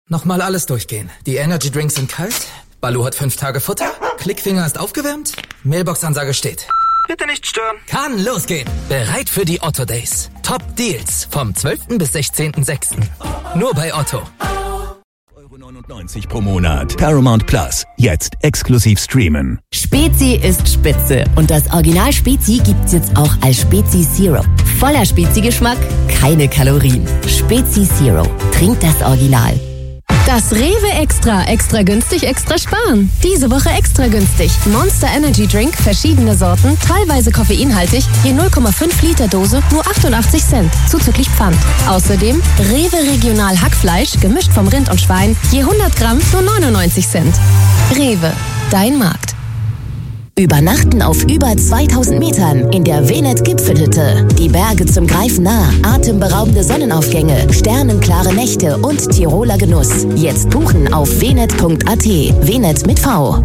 Nochmal alles durchgehen. Die Energy Drinks sind kalt, Balu hat 5 Tage Futter, Klickfinger ist aufgewärmt, Mailbox-Ansage steht. Bitte nicht stören. Kann losgehen. Bereit für die Otto Days. Top Deals vom 12. bis 16.06. Nur bei Otto. 99 € pro Monat. Paramount Plus. Jetzt exklusiv streamen. Spezi ist spitze. Und das Original Spezi gibt's jetzt auch als Spezi Zero. Voller Spezi-Geschmack, keine Kalorien. Spezi Zero. Trinkt das Original. Das Rewe Extra günstig, extra sparen. Diese Woche extra günstig. Monster Energy Drink, verschiedene Sorten, teilweise koffeinhaltig, je 0,5 Liter Dose, nur 88 Cent, zuzüglich Pfand. Außerdem Rewe Regional Hackfleisch, gemischt vom Rind und Schwein, je 100 Gramm, nur 99 Cent. Rewe, dein Markt. Übernachten auf über 2000 Metern in der Venet-Gipfelhütte. Die Berge zum Greifen nah, atemberaubende Sonnenaufgänge, sternenklare Nächte und Tiroler Genuss. Jetzt buchen auf venet.at. Venet mit V.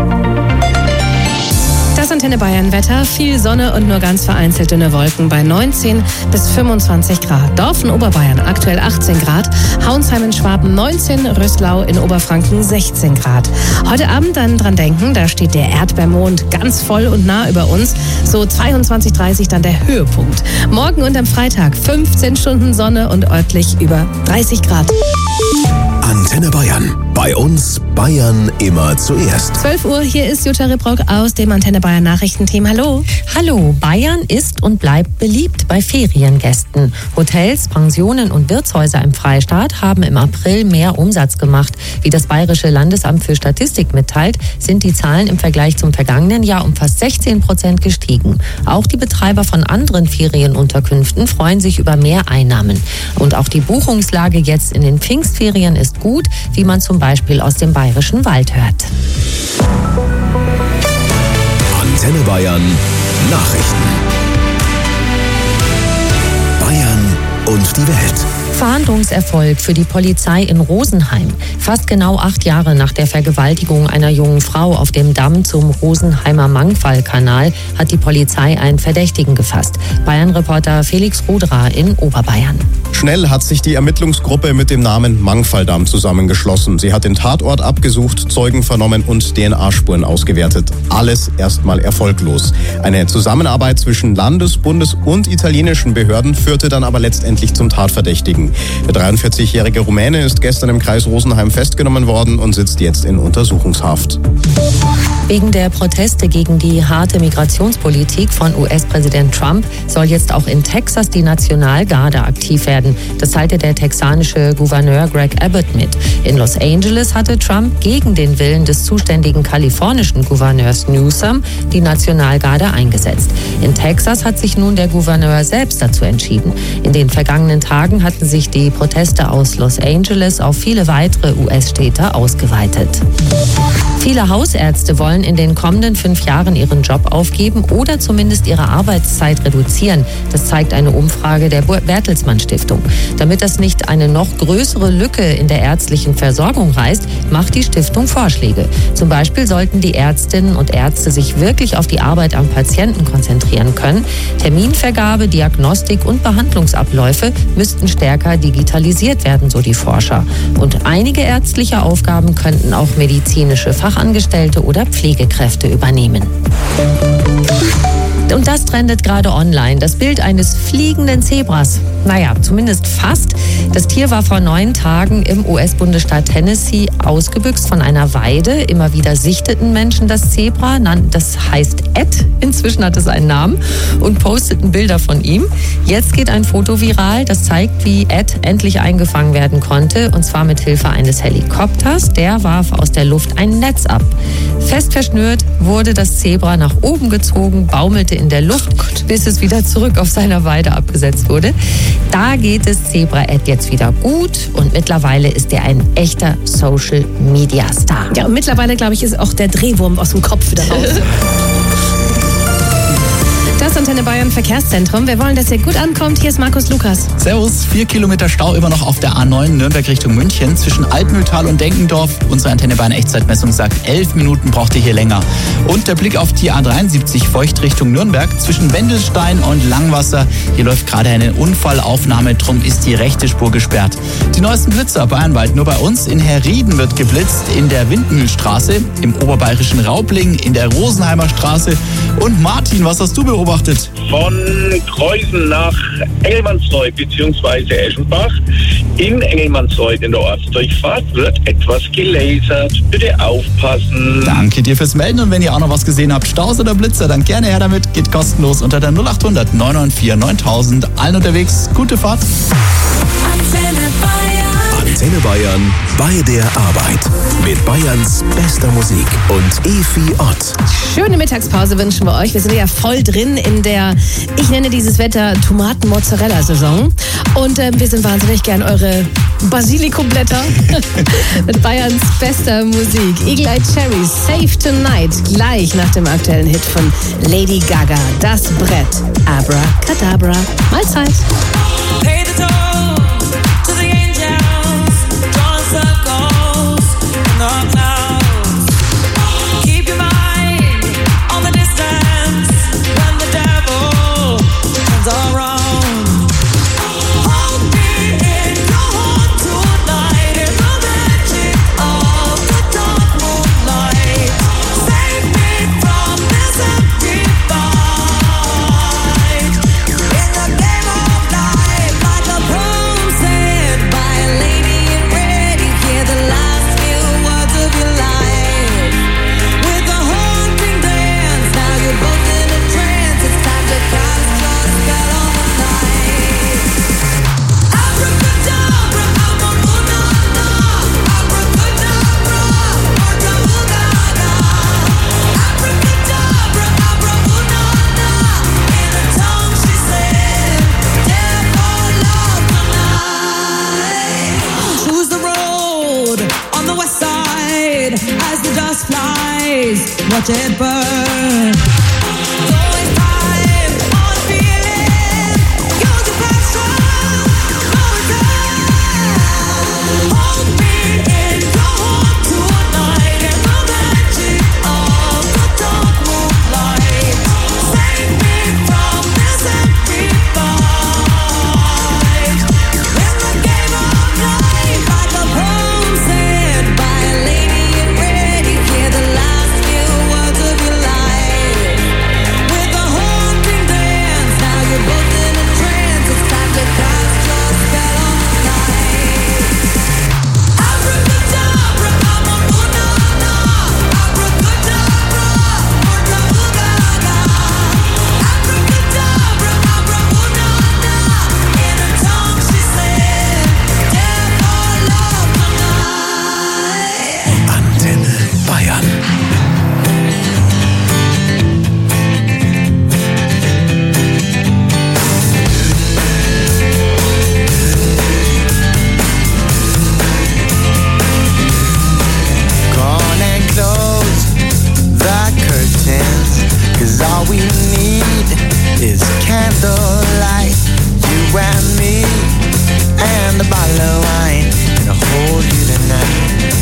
Das Antenne Bayern Wetter, viel Sonne und nur ganz vereinzelt dünne Wolken bei 19 bis 25 Grad. Dorf in Oberbayern aktuell 18 Grad, Hauensheim in Schwaben 19, Röslau in Oberfranken 16 Grad. Heute Abend dann dran denken, da steht der Erdbeermond ganz voll und nah über uns. So 22:30 dann der Höhepunkt. Morgen und am Freitag 15 Stunden Sonne und örtlich über 30 Grad. Antenne Bayern. Bei uns Bayern immer zuerst. 12 Uhr, hier ist Jutta Ribrock aus dem Antenne Bayern Nachrichtenteam. Hallo. Hallo, Bayern ist und bleibt beliebt bei Feriengästen. Hotels, Pensionen und Wirtshäuser im Freistaat haben im April mehr Umsatz gemacht. Wie das Bayerische Landesamt für Statistik mitteilt, sind die Zahlen im Vergleich zum vergangenen Jahr um fast 16% gestiegen. Auch die Betreiber von anderen Ferienunterkünften freuen sich über mehr Einnahmen. Und auch die Buchungslage jetzt in den Pfingstferien ist gut, wie man zum Beispiel aus dem Bayerischen Wald hört. Antenne Bayern Nachrichten. Bayern und die Welt. Fahndungserfolg für die Polizei in Rosenheim. Fast genau 8 Jahre nach der Vergewaltigung einer jungen Frau auf dem Damm zum Rosenheimer Mangfallkanal hat die Polizei einen Verdächtigen gefasst. Bayern-Reporter Felix Ruderer in Oberbayern. Schnell hat sich die Ermittlungsgruppe mit dem Namen Mangfalldamm zusammengeschlossen. Sie hat den Tatort abgesucht, Zeugen vernommen und DNA-Spuren ausgewertet. Alles erstmal erfolglos. Eine Zusammenarbeit zwischen Landes-, Bundes- und italienischen Behörden führte dann aber letztendlich zum Tatverdächtigen. Der 43-jährige Rumäne ist gestern im Kreis Rosenheim festgenommen worden und sitzt jetzt in Untersuchungshaft. Wegen der Proteste gegen die harte Migrationspolitik von US-Präsident Trump soll jetzt auch in Texas die Nationalgarde aktiv werden. Das teilte der texanische Gouverneur Greg Abbott mit. In Los Angeles hatte Trump gegen den Willen des zuständigen kalifornischen Gouverneurs Newsom die Nationalgarde eingesetzt. In Texas hat sich nun der Gouverneur selbst dazu entschieden. In den vergangenen Tagen hatten sich die Proteste aus Los Angeles auf viele weitere US-Städte ausgeweitet. Viele Hausärzte wollen in den kommenden 5 Jahren ihren Job aufgeben oder zumindest ihre Arbeitszeit reduzieren. Das zeigt eine Umfrage der Bertelsmann Stiftung. Damit das nicht eine noch größere Lücke in der ärztlichen Versorgung reißt, macht die Stiftung Vorschläge. Zum Beispiel sollten die Ärztinnen und Ärzte sich wirklich auf die Arbeit am Patienten konzentrieren können. Terminvergabe, Diagnostik und Behandlungsabläufe müssten stärker digitalisiert werden, so die Forscher. Und einige ärztliche Aufgaben könnten auch medizinische Fachangestellte oder Pflegekräfte übernehmen. Und das trendet gerade online. Das Bild eines fliegenden Zebras. Naja, zumindest fast. Das Tier war vor 9 Tagen im US-Bundesstaat Tennessee ausgebüxt von einer Weide. Immer wieder sichteten Menschen das Zebra. Das heißt Ed. Inzwischen hat es einen Namen. Und posteten Bilder von ihm. Jetzt geht ein Foto viral. Das zeigt, wie Ed endlich eingefangen werden konnte. Und zwar mit Hilfe eines Helikopters. Der warf aus der Luft ein Netz ab. Fest verschnürt wurde das Zebra nach oben gezogen, baumelte in der Luft, bis es wieder zurück auf seiner Weide abgesetzt wurde. Da geht es Zebra Ed jetzt wieder gut und mittlerweile ist er ein echter Social-Media-Star. Ja, und mittlerweile, glaube ich, ist auch der Drehwurm aus dem Kopf wieder raus. Das Antenne Bayern Verkehrszentrum. Wir wollen, dass ihr gut ankommt. Hier ist Markus Lukas. Servus, 4 Kilometer Stau immer noch auf der A9 Nürnberg Richtung München. Zwischen Altmühltal und Denkendorf. Unsere Antenne Bayern Echtzeitmessung sagt, 11 Minuten braucht ihr hier länger. Und der Blick auf die A73 Feucht Richtung Nürnberg. Zwischen Wendelstein und Langwasser. Hier läuft gerade eine Unfallaufnahme, drum ist die rechte Spur gesperrt. Die neuesten Blitzer bayernweit nur bei uns. In Herrieden wird geblitzt, in der Windmühlstraße, im oberbayerischen Raubling, in der Rosenheimer Straße. Und Martin, was hast du beobachtet? Von Kreuzen nach Engelmannsreuth bzw. Eschenbach. In Engelmannsreuth in der Ortsdurchfahrt wird etwas gelasert. Bitte aufpassen. Danke dir fürs Melden und wenn ihr auch noch was gesehen habt, Staus oder Blitzer, dann gerne her damit. Geht kostenlos unter der 0800 994 9000. Allen unterwegs, gute Fahrt. Antenne Bayern bei der Arbeit. Mit Bayerns bester Musik und Efi Ott. Schöne Mittagspause wünschen wir euch. Wir sind ja voll drin in der, ich nenne dieses Wetter Tomaten-Mozzarella-Saison. Und wir sind wahnsinnig gern eure Basilikumblätter mit Bayerns bester Musik. Eagle Eye Cherry, Save Tonight, gleich nach dem aktuellen Hit von Lady Gaga. Das Brett, Abracadabra. Mahlzeit. Pay the toll to the angels, drawing circles in the clouds. Keep your mind on the distance when the devil turns around. Hold me in your heart tonight in the magic of the dark moonlight. Save me from this empty fight. In the game of life, like a poem said by a lady in red, you hear the last few words of your life. With a haunting dance, now you're both in a trance. It's time to cast your spell on the night. Abracadabra, abracadabra, abracadabra, abracadabra. Abracadabra, abracadabra. In her tongue she said, "Death or love tonight." Choose the road on the west side as the dust flies. Watch it burn. Don't waste time on feeling. Use your passion. No return. Hold me in your heart tonight in the magic of the dark moonlight. Save me from this empty fight. In the game of life, like a poem said by a lady in red, you hear the last few words of your life. With a haunting dance, now you're both in a trance. It's time to cast your spell on the night. Abracadabra, abracadabra, abracadabra, abracadabra. Abracadabra, abracadabra. In her tongue she said, "Death or love tonight." Antenne Bayern. Gone and close the curtains, 'cause all we need is candlelight. You and me and a bottle of wine, and I'll hold you tonight.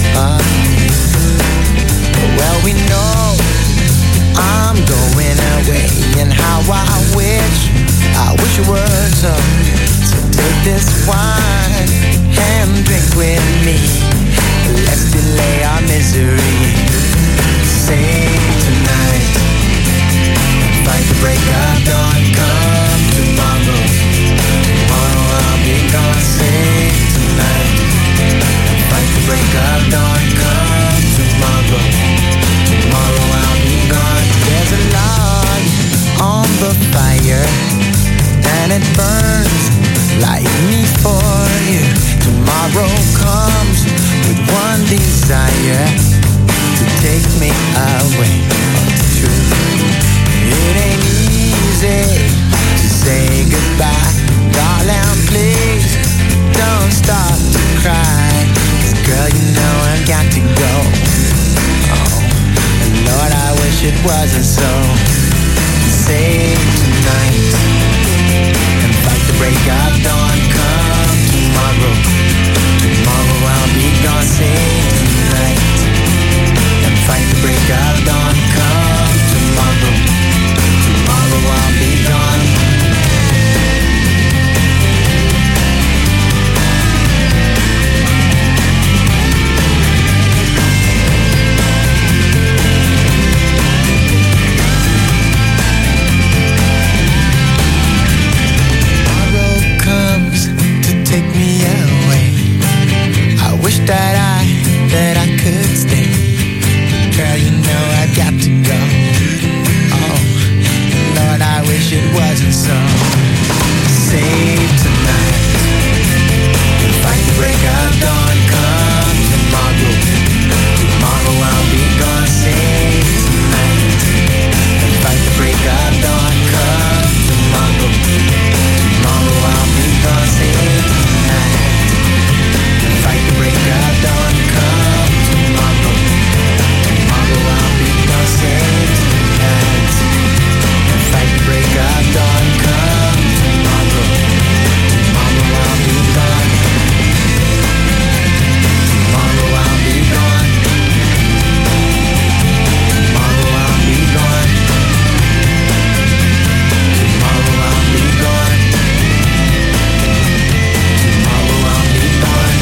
Well, we know I'm going away, and how I wish it were so. So take this wine and drink with me. Let's delay our misery. Save tonight. Fight the break of dawn. Come tomorrow. Tomorrow I'll be gone. Save tonight. Fight the break of dawn. Come tomorrow. Tomorrow I'll be gone. There's a log on the fire, and it burns like me for you. Tomorrow comes with one desire, to take me away from the truth. It ain't easy to say goodbye, darling, please don't stop to cry. 'Cause girl, you know I've got to go. Oh, and Lord, I wish it wasn't so. Save tonight. tonight and fight the break of dawn. Come tomorrow, tomorrow I'll be gone. Save tonight and fight the break of dawn. Come tomorrow, tomorrow I'll be gone. That I could stay. Girl, you know I've got to go. Oh, Lord, I wish it wasn't so. Save tonight and fight the break of dawn. Come tomorrow, tomorrow I'll be gone. Save tonight and fight the break of dawn. Come tomorrow, tomorrow I'll be gone. Save tonight. Fight the break of dawn, come tomorrow. Tomorrow I'll be gone, save tonight. And fight the break of dawn, come tomorrow. Tomorrow I'll be gone. Tomorrow I'll be gone. Tomorrow I'll be gone. Tomorrow I'll be gone. Tomorrow I'll be gone.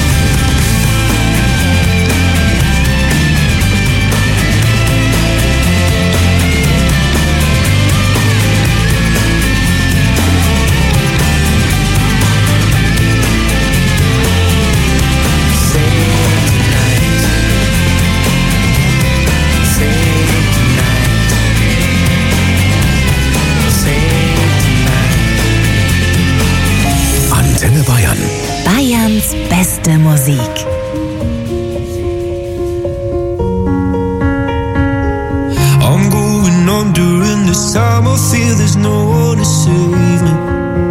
Antenne Bayern. Bayerns beste Musik. I'm going on during this time. I feel there's no one to save me.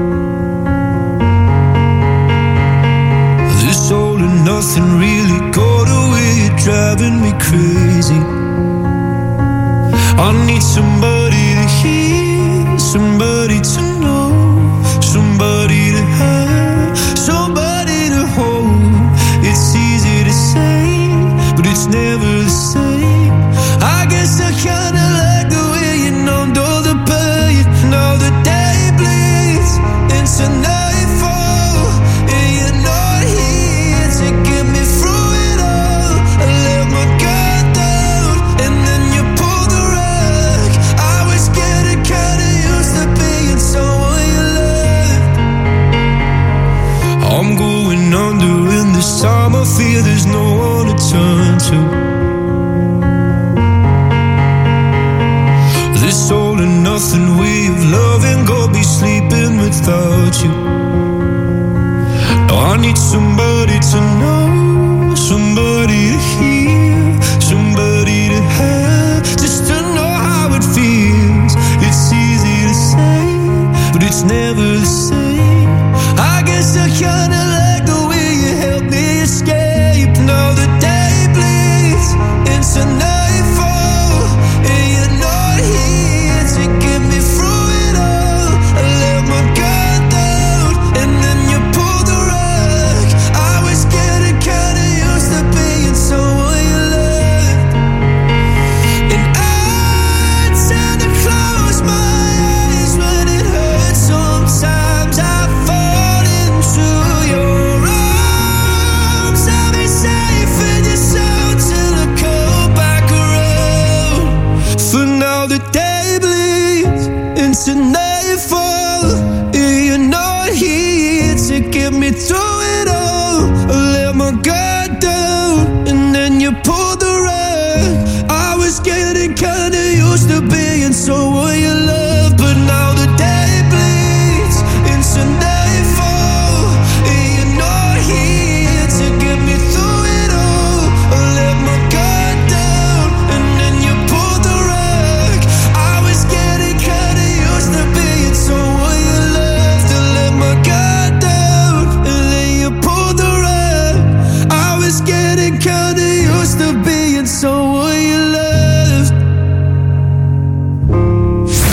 This all and nothing really got away. You're driving me crazy. I need somebody to hear, somebody to know, somebody to have, somebody to hold. It's easy to say, but it's never the same. I guess I kinda like the way you numbed all the pain. Now the day bleeds into nightfall, and you're not here to get me through it all. I let my guard down, and then you pulled the rug. I was getting kinda used to being someone you loved. I'm going under, and this time I feel there's no one to turn to. This all and nothing way of loving, go be sleeping without you. Now I need somebody to know, somebody to hear, somebody to have, just to know how it feels. It's easy to say, but it's never the same. I guess I kinda like the way you help me escape. Now the day bleeds into nightfall, and you're not here to get me through it all. I let my guard down, and then you pulled the rug. I was getting kinda used to being someone you loved. And I tend to close my eyes when it hurts. Sometimes I fall into your arms. I'll be safe in your sound till I come back around. For now the day bleeds into nightfall, and you're not here to get me through it all. I let my guard down, and then you pulled the rug. I was getting kinda used to being someone you love, but now the day bleeds into nightfall, and you're not here to get me through it all. I let my guard down, and then you pulled the rug. I was getting kinda used to being someone you loved. I let my guard down, and then you pulled the rug. I was getting kinda used to being someone you loved.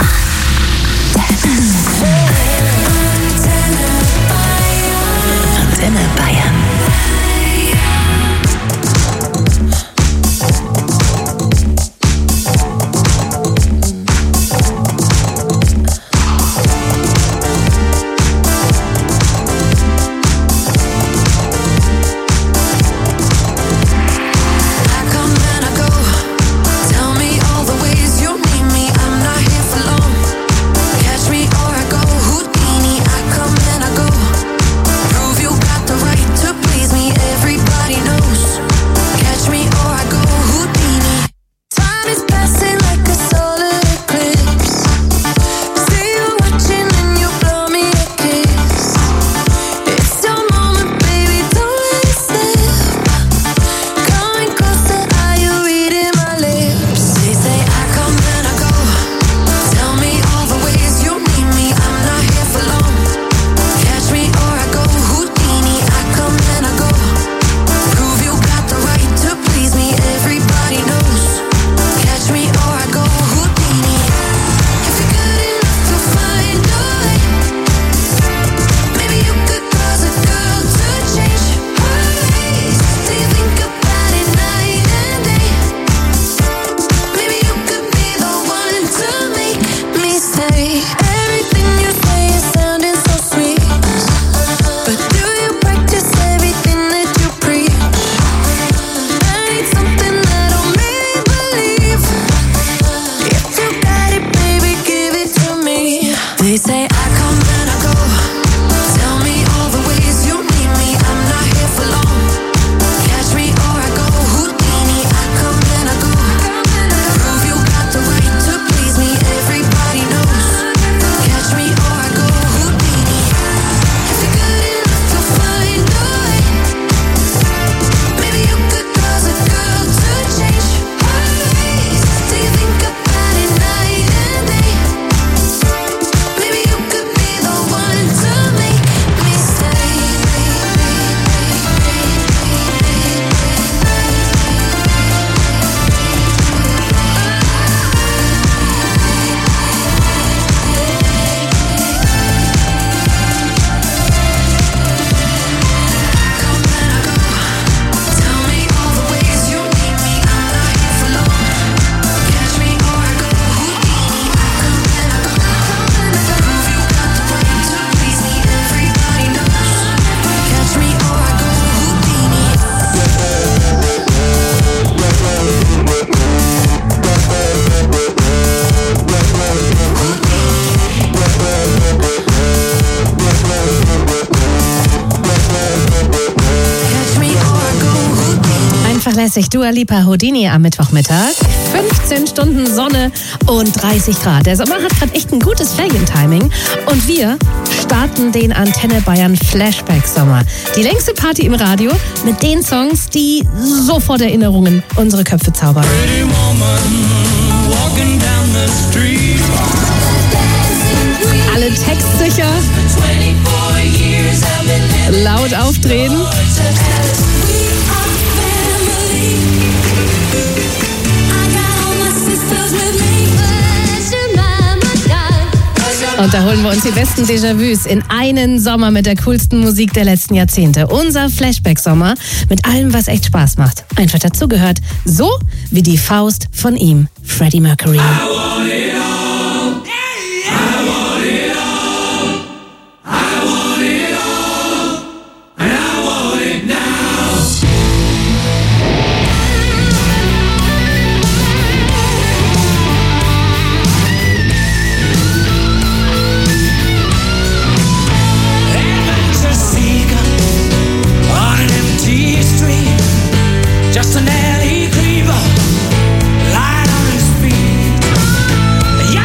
Classic Dua Lipa Houdini am Mittwochmittag. 15 Stunden Sonne und 30 Grad. Der Sommer hat gerade echt ein gutes Ferientiming. Und wir starten den Antenne Bayern Flashback Sommer. Die längste Party im Radio mit den Songs, die sofort Erinnerungen unsere Köpfe zaubern. Alle textsicher, laut aufdrehen. Und da holen wir uns die besten Déjà-vus in einen Sommer mit der coolsten Musik der letzten Jahrzehnte. Unser Flashback-Sommer mit allem, was echt Spaß macht. Einfach dazugehört, so wie die Faust von ihm, Freddie Mercury. Just an alley creeper, light on his feet.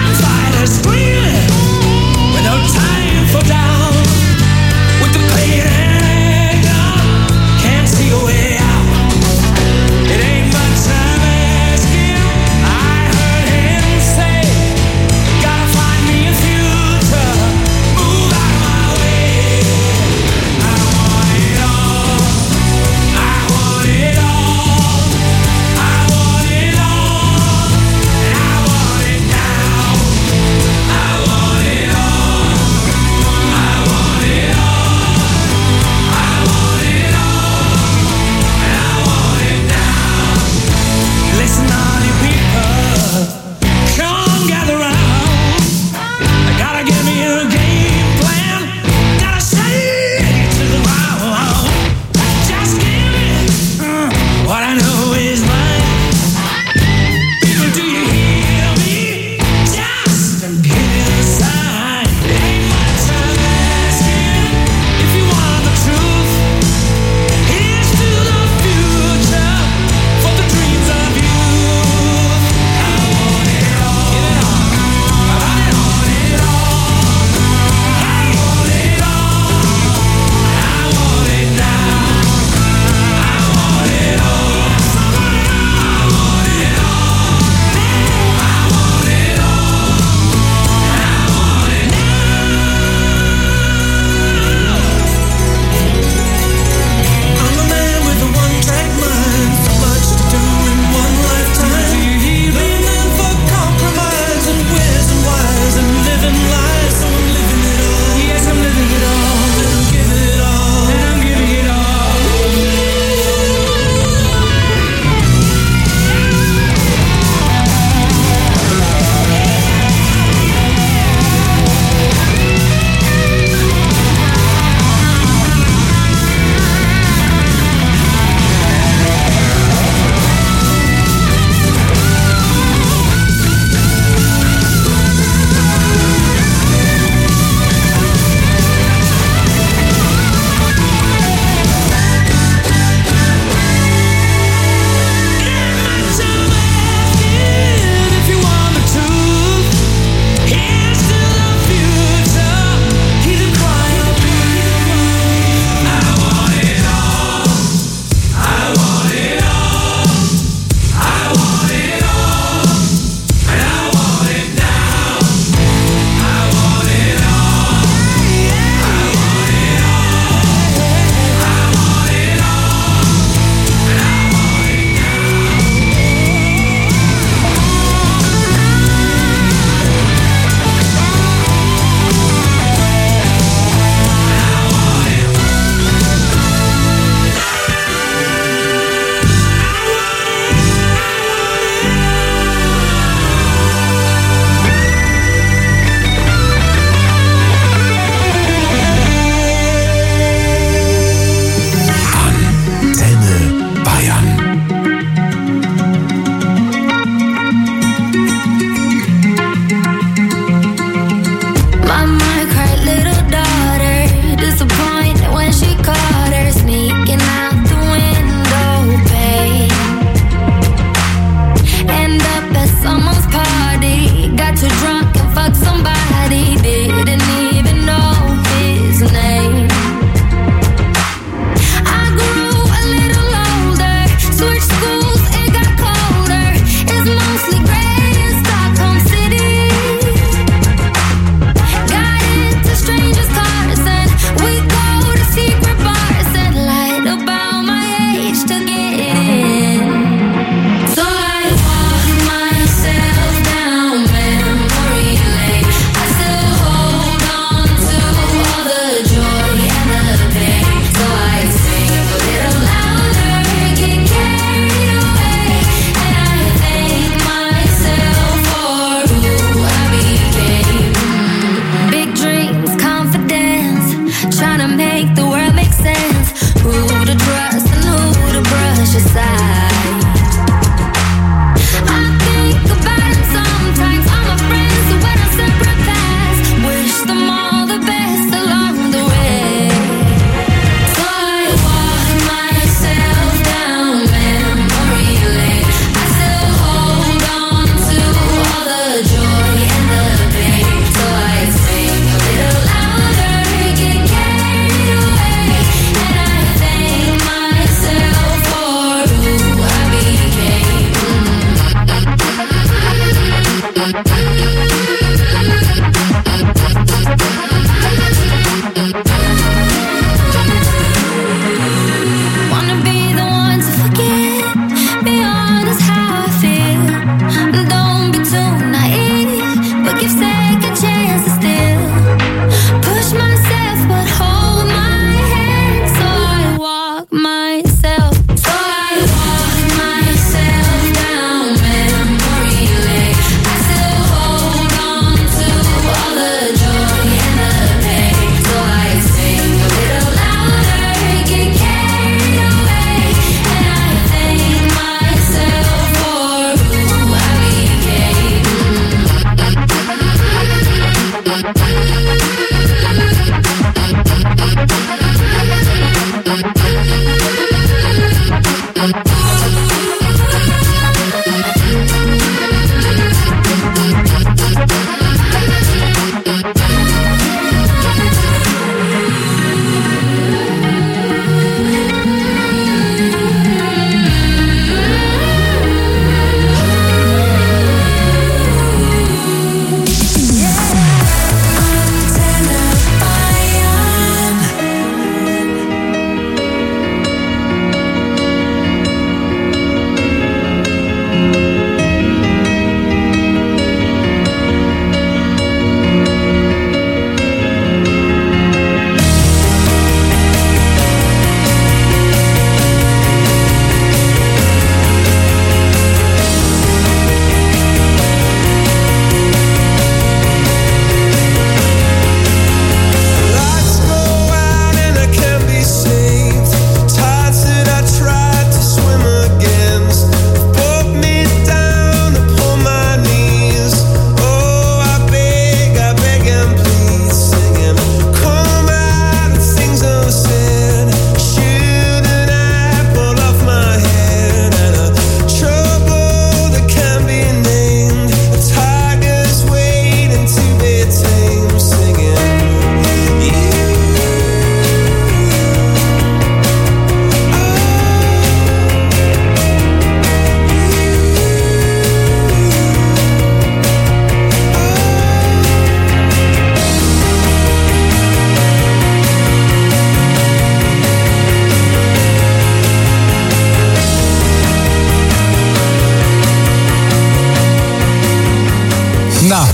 Na,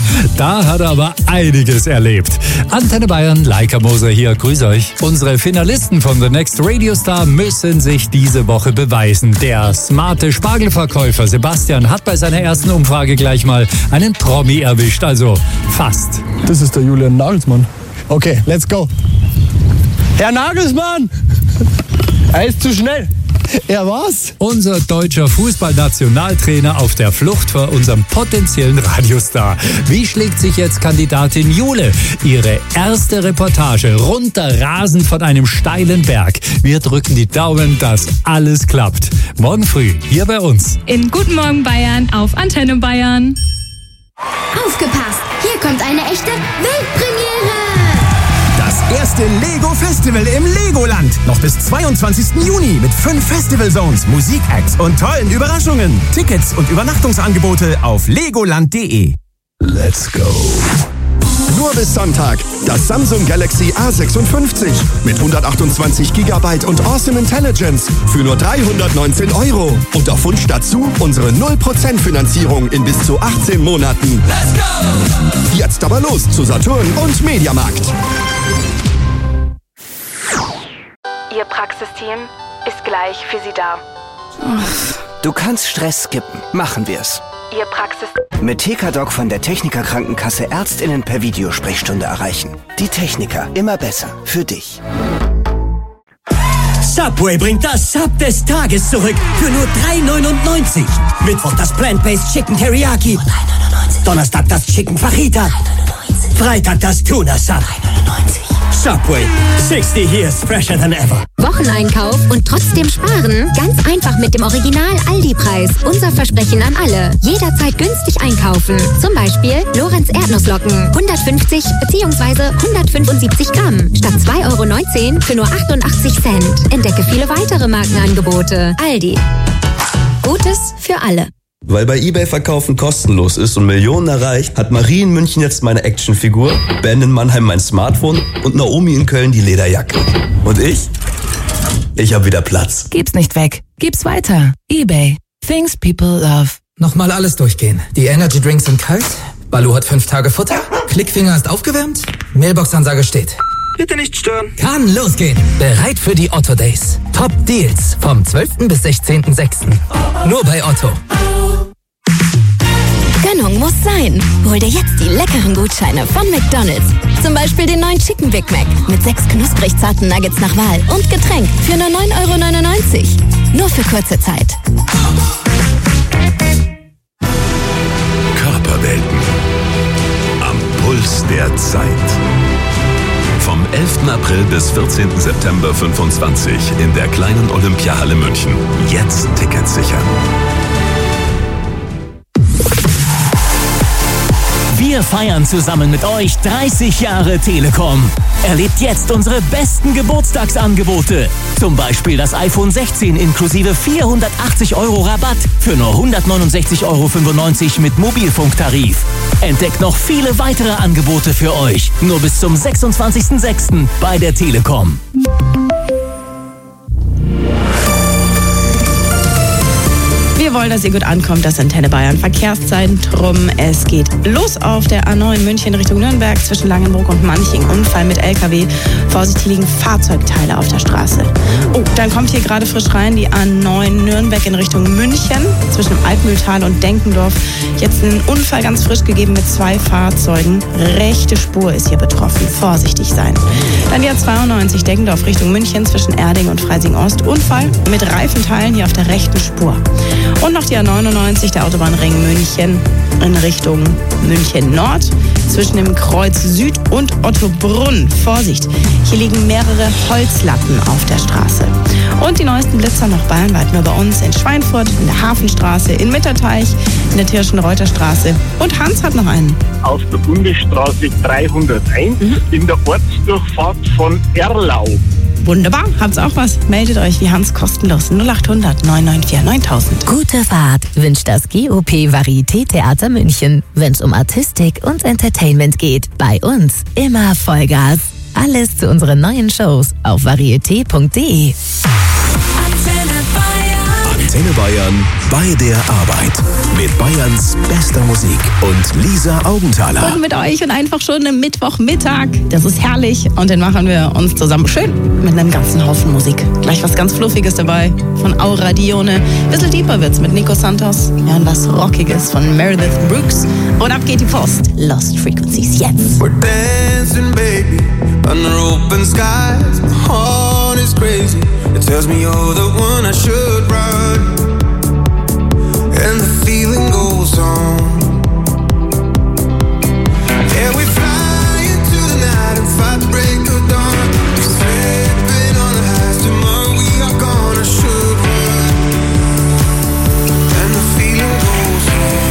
da hat er aber einiges erlebt. Antenne Bayern, Leica Moser hier, grüß euch. Unsere Finalisten von The Next Radio Star müssen sich diese Woche beweisen. Der smarte Spargelverkäufer Sebastian hat bei seiner ersten Umfrage gleich mal einen Promi erwischt, also fast. Das ist der Julian Nagelsmann. Okay, let's go. Herr Nagelsmann! Er ist zu schnell. Er war's. Unser deutscher Fußballnationaltrainer auf der Flucht vor unserem potenziellen Radiostar. Wie schlägt sich jetzt Kandidatin Jule? Ihre erste Reportage runterrasend von einem steilen Berg. Wir drücken die Daumen, dass alles klappt. Morgen früh hier bei uns. In Guten Morgen Bayern auf Antenne Bayern. Aufgepasst! Hier kommt eine echte Weltpremiere! Das erste Lego-Festival im Legoland. Noch bis 22. Juni mit 5 Festival-Zones, Musikacts und tollen Überraschungen. Tickets und Übernachtungsangebote auf legoland.de. Let's go. Nur bis Sonntag das Samsung Galaxy A56 mit 128 GB und Awesome Intelligence für nur 319 €. Und auf Wunsch dazu unsere 0% Finanzierung in bis zu 18 Monaten. Let's go! Jetzt aber los zu Saturn und Mediamarkt. Ihr Praxisteam ist gleich für Sie da. Du kannst Stress skippen. Machen wir's. Ihr Praxis... Mit TKDoc von der Techniker Krankenkasse ÄrztInnen per Videosprechstunde erreichen. Die Techniker, immer besser. Für dich. Subway bringt das Sub des Tages zurück für nur 3,99. Mittwoch das Plant-Based Chicken Teriyaki. 3,99. Donnerstag das Chicken Fajita. 3,99. Freitag das Tuna Sub. 3,99. Subway. 60 years fresher than ever. Wocheneinkauf und trotzdem sparen? Ganz einfach mit dem Original Aldi-Preis. Unser Versprechen an alle. Jederzeit günstig einkaufen. Zum Beispiel Lorenz Erdnussflocken. 150 bzw. 175 Gramm. Statt 2,19 € für nur 88 Cent. Entdecke viele weitere Markenangebote. Aldi. Gutes für alle. Weil bei eBay Verkaufen kostenlos ist und Millionen erreicht, hat Marie in München jetzt meine Actionfigur, Ben in Mannheim mein Smartphone und Naomi in Köln die Lederjacke. Und ich hab wieder Platz. Gib's nicht weg. Gib's weiter. eBay. Things people love. Nochmal alles durchgehen. Die Energy Drinks sind kalt. Balu hat 5 Tage Futter. Klickfinger ist aufgewärmt. Mailbox-Ansage steht. Bitte nicht stören. Kann losgehen. Bereit für die Otto Days. Top Deals vom 12. bis 16.06. Nur bei Otto. Gönnung muss sein. Hol dir jetzt die leckeren Gutscheine von McDonald's. Zum Beispiel den neuen Chicken Big Mac mit 6 knusprig zarten Nuggets nach Wahl und Getränk für nur 9,99 €. Nur für kurze Zeit. Körperwelten. Am Puls der Zeit. Vom 11. April bis 14. September 25 in der kleinen Olympiahalle München. Jetzt Tickets sichern. Wir feiern zusammen mit euch 30 Jahre Telekom. Erlebt jetzt unsere besten Geburtstagsangebote. Zum Beispiel das iPhone 16 inklusive 480 € Rabatt für nur 169,95 € mit Mobilfunktarif. Entdeckt noch viele weitere Angebote für euch. Nur bis zum 26.06. bei der Telekom. Wir wollen, dass ihr gut ankommt, das Antenne Bayern Verkehrszentrum. Es geht los auf der A9 München Richtung Nürnberg zwischen Langenbruck und Manching. Unfall mit LKW. Vorsicht, hier liegen Fahrzeugteile auf der Straße. Oh, dann kommt hier gerade frisch rein die A9 Nürnberg in Richtung München zwischen Altmühltal und Denkendorf. Jetzt ein Unfall ganz frisch gegeben mit 2 Fahrzeugen. Rechte Spur ist hier betroffen. Vorsichtig sein. Dann die A92 Denkendorf Richtung München zwischen Erding und Freising-Ost. Unfall mit Reifenteilen hier auf der rechten Spur. Und noch die A99, der Autobahnring München in Richtung München Nord zwischen dem Kreuz Süd und Ottobrunn. Vorsicht, hier liegen mehrere Holzlatten auf der Straße. Und die neuesten Blitzer noch bayernweit nur bei uns in Schweinfurt, in der Hafenstraße, in Mitterteich, in der Tirschenreuterstraße. Und Hans hat noch einen. Auf der Bundesstraße 301 in der Ortsdurchfahrt von Erlau. Wunderbar, habt's auch was? Meldet euch wie Hans kostenlos 0800 994 9000. Gute Fahrt wünscht das GOP Varieté Theater München. Wenn's um Artistik und Entertainment geht, bei uns immer Vollgas. Alles zu unseren neuen Shows auf varieté.de. Antenne Bayern bei der Arbeit. Mit Bayerns bester Musik und Lisa Augenthaler. Und mit euch und einfach schon am Mittwochmittag. Das ist herrlich. Und den machen wir uns zusammen schön mit einem ganzen Haufen Musik. Gleich was ganz Fluffiges dabei von Aura Dione. Bisschen deeper wird's mit Nico Santos. Ja, und was Rockiges von Meredith Brooks. Und ab geht die Post. Lost Frequencies jetzt. We're dancing, baby, under open skies. My heart is crazy. It tells me you're the one I should run. And the feeling goes on. Yeah, we fly into the night and fight the break of dawn. We're slipping on the highs tomorrow. We are gonna should run. And the feeling goes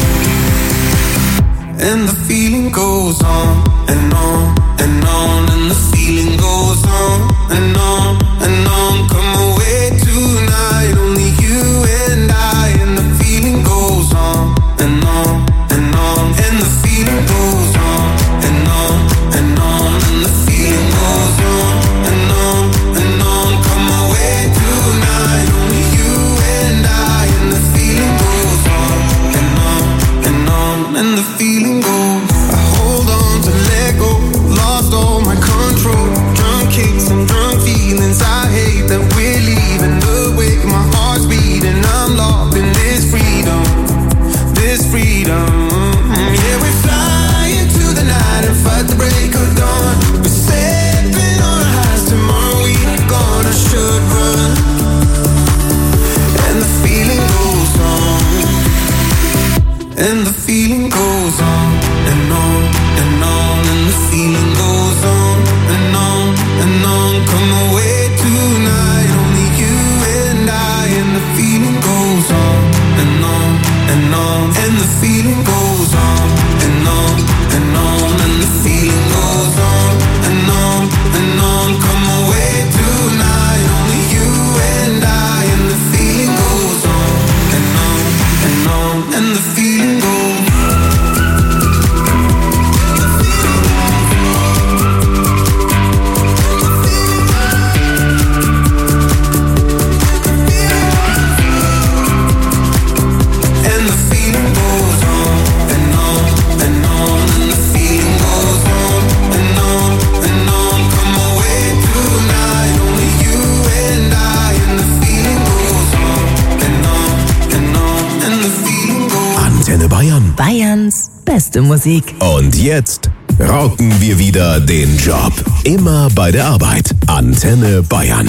on. And the feeling goes on and on and on. And the feeling goes on and on and on. Come away tonight, only you and I. And the feeling goes on and on and on. And the feeling goes on and on and on. And the feeling goes on and on and on. Come away tonight, only you and I. And the feeling goes on and on and on. And the feeling goes. I hold on to let go, lost all my control. Drunk kicks and drunk feelings. I hate that we're leaving the wake. My heart's beating. I'm locked in this freedom, this freedom. Yeah, we fly into the night and fight the break of dawn. We're stepping on our highs tomorrow. We are gonna should run. And the feeling goes on. And the feeling goes on and on and on. And the feeling goes on and on and on. Come away tonight, only you and I. And the feeling goes on and on and on. And the feeling goes on and on and on. And the feeling goes on and on and on. Come away tonight, only you and I. And the feeling goes on and on and on. And Antenne Bayern. Bayerns beste Musik. Und jetzt rocken wir wieder den Job. Immer bei der Arbeit. Antenne Bayern.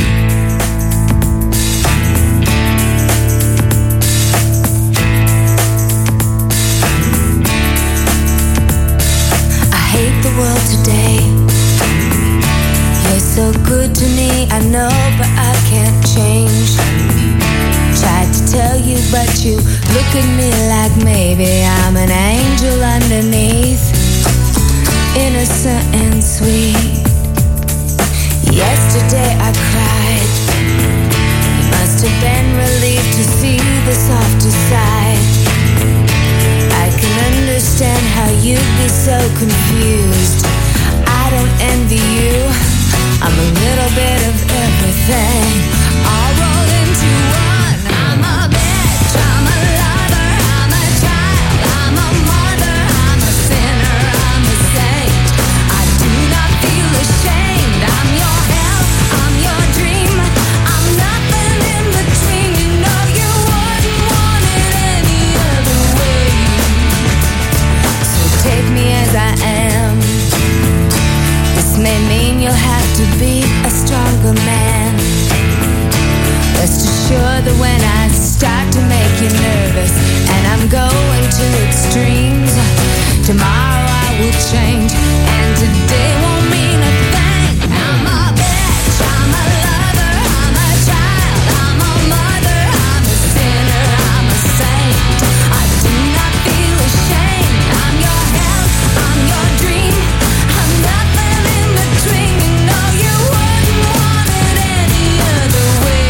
I hate the world today. You're so good to me, I know, but I can't change. Tried to tell you, but you look at me like maybe I'm an angel underneath, innocent and sweet. Yesterday I cried. You must have been relieved to see the softer side. I can understand how you'd be so confused. I don't envy you. I'm a little bit of everything, all rolled into one. I'm a bitch, I'm a lover, I'm a child, I'm a mother, I'm a sinner, I'm a saint. I do not feel ashamed. I'm your hell, I'm your dream. I'm nothing in between. You know you wouldn't want it any other way. So take me as I am. This may mean you'll have to be a stronger man. Rest assured that when I start to make you nervous and I'm going to extremes, tomorrow I will change and today won't mean a thing. I'm a bitch, I'm a lover, I'm a child, I'm a mother, I'm a sinner, I'm a saint. I do not feel ashamed. I'm your hell, I'm your dream. I'm nothing in between. You know you wouldn't want it any other way.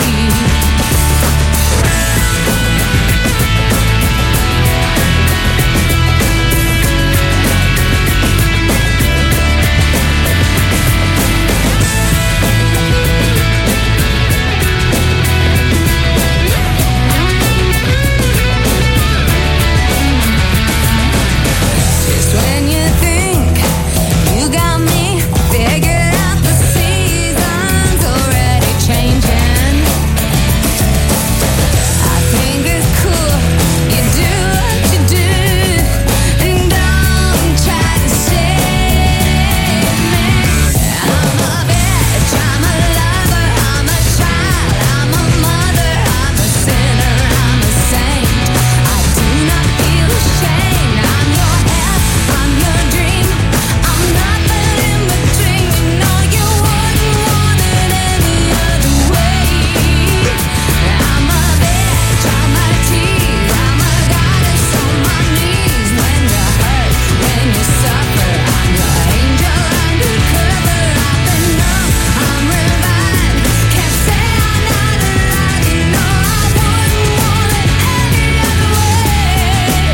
Just when you think you got me figured out, the season's already changing. I think it's cool you do what you do, and don't try to save me. I'm a bitch, I'm a lover, I'm a child, I'm a mother, I'm a sinner, I'm a saint. I do not feel ashamed. I'm your hell, I'm your dream. I'm nothing in between. You know you wouldn't want it any other way. I'm a bitch, I'm a tease, I'm a goddess on my knees. When you hurt, when you suffer, I'm your angel undercover. I've been numb, I'm revived. Can't say I'm not alive. You know I wouldn't want it any other way.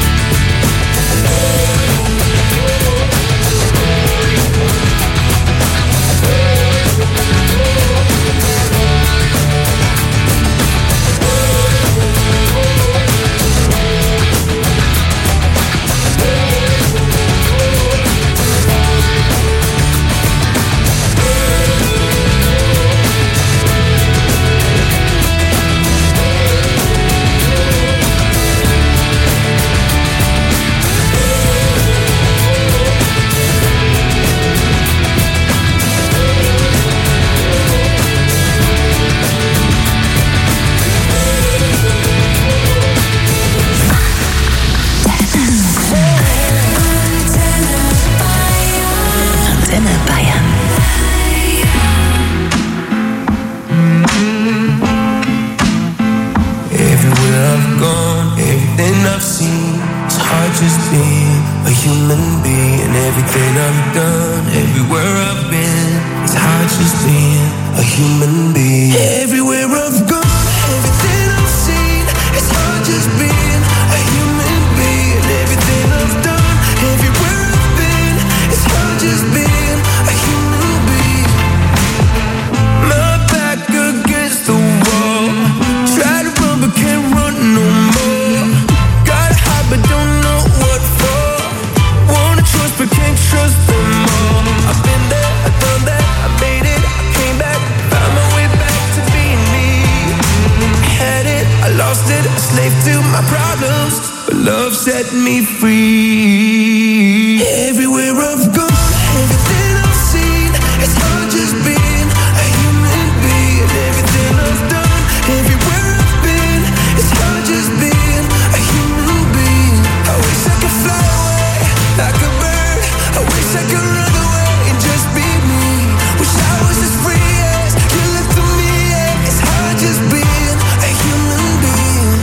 Antenne Bayern. Everywhere I've gone, everything I've seen, it's hard just being a human being. Everything I've done, everywhere I've been, it's hard just being a human being. Everywhere I've gone, everything I've seen, it's hard just being a human being. Everything I've done, everywhere I've been, it's hard just being a human being. My back against the wall, try to run but can't run no more. Gotta hide but don't know what for. Wanna trust but can't trust them all. I've been there, I've done that, I made it, I came back, found my way slave to my problems, but love set me free. Everywhere I've gone, everything I've seen, it's hard just being a human being. Everything I've done, everywhere I've been, it's hard just being a human being. I wish I could fly away like a bird. I wish I could run away and just be me. Wish I was as free as you look to me. Yeah. It's hard just being a human being.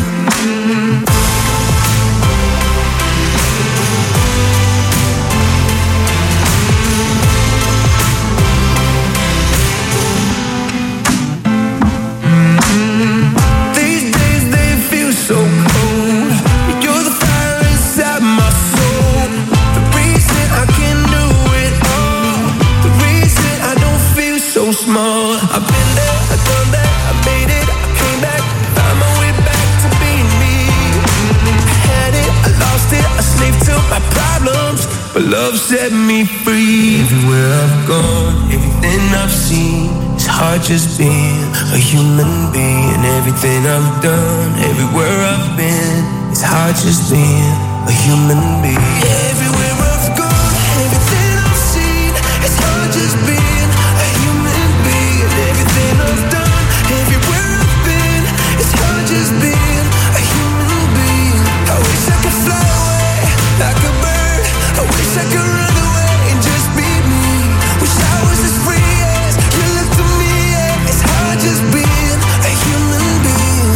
These days they feel so cold. You're the fire inside my soul. The reason I can do it all. The reason I don't feel so small. I've been there, I've done that, I made it, I came back, found my way back to being me. I had it, I lost it, a slave to my problems, but love set me free. Everywhere I've gone, everything I've seen, it's hard just being a human being. Everything I've done, everywhere I've been, it's hard just being a human being. Everywhere I've gone, everything I've seen, it's hard just being a human being. Everything I've done, everywhere I've been, it's hard just being a human being. I wish I could fly away like a bird. I wish I could run away and just be me. Wish I was as free as you look to me. Yeah. It's hard just being a human being.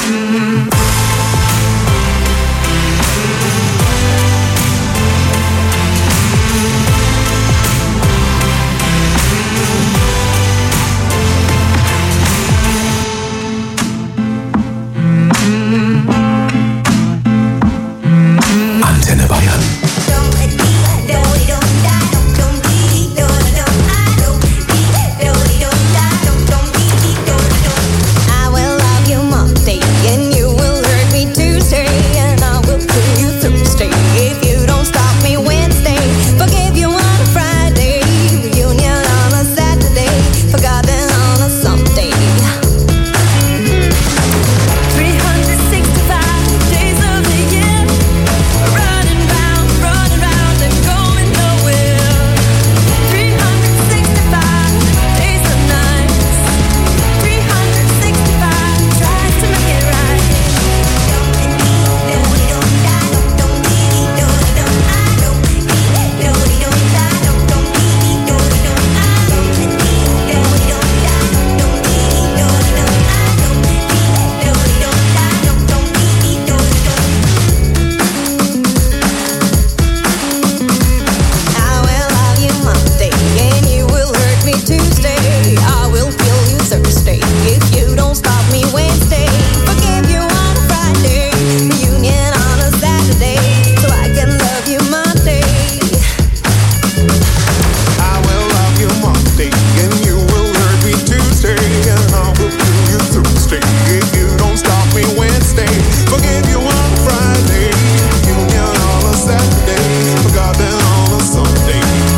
Antenne Bayern. I will love you Monday and you will hurt me Tuesday, and I will pull you Thursday if you don't stop me Wednesday. Forgive you on a Friday, reunion on a Saturday, forgotten on a Sunday. 365 days of the year, running round and going nowhere. 365 days and nights. 365 tries to make it right. I will love you Monday and you will hurt me Tuesday. I will kill you Thursday if you don't stop me Wednesday. Forgive you on a Friday, reunion on a Saturday, so I can love you Monday. I will love you Monday and you will hurt me Tuesday, and I will kill you Thursday if you don't stop me Wednesday. Forgive you on a Friday, reunion on a Saturday, forgotten on a Sunday.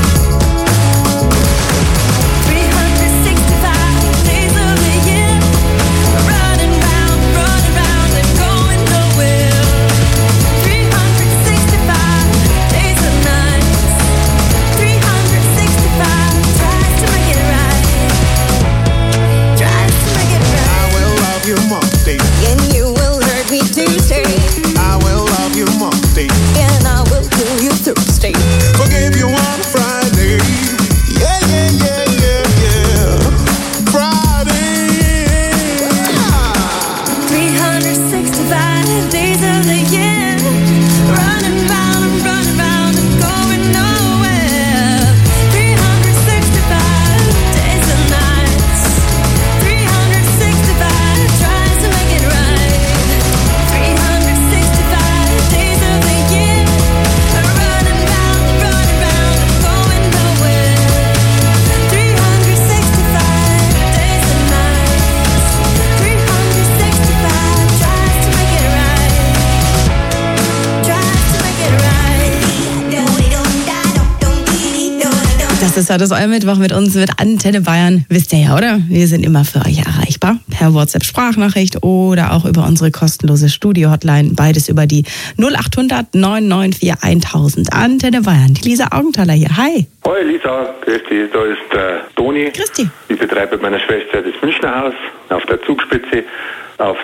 365 days of the year, running round and going nowhere. 365 days and nights. 365 tries to make it right. Tries to make it right. I will love you Monday And you will hurt me Tuesday, I will love you Monday, and I will kill you Thursday. forgive you on a Friday. Yeah, yeah, yeah, yeah, yeah. Friday. 365 days of the year, running round and going nowhere. 365 days and nights. 365 tries to make it right. 365 days of the year, running round and going nowhere. 365 days and nights. 365 tries to make it right. ist heute euer Mittwoch mit uns, mit Antenne Bayern. Wisst ihr ja, oder? Wir sind immer für euch erreichbar. Per WhatsApp-Sprachnachricht oder auch über unsere kostenlose Studio-Hotline. Beides über die 0800 994 1000. Antenne Bayern. Die Lisa Augenthaler hier. Hi. Hoi Lisa, grüß dich. Da ist der Toni. Grüß dich. Ich betreibe mit meiner Schwester das Münchner Haus auf der Zugspitze auf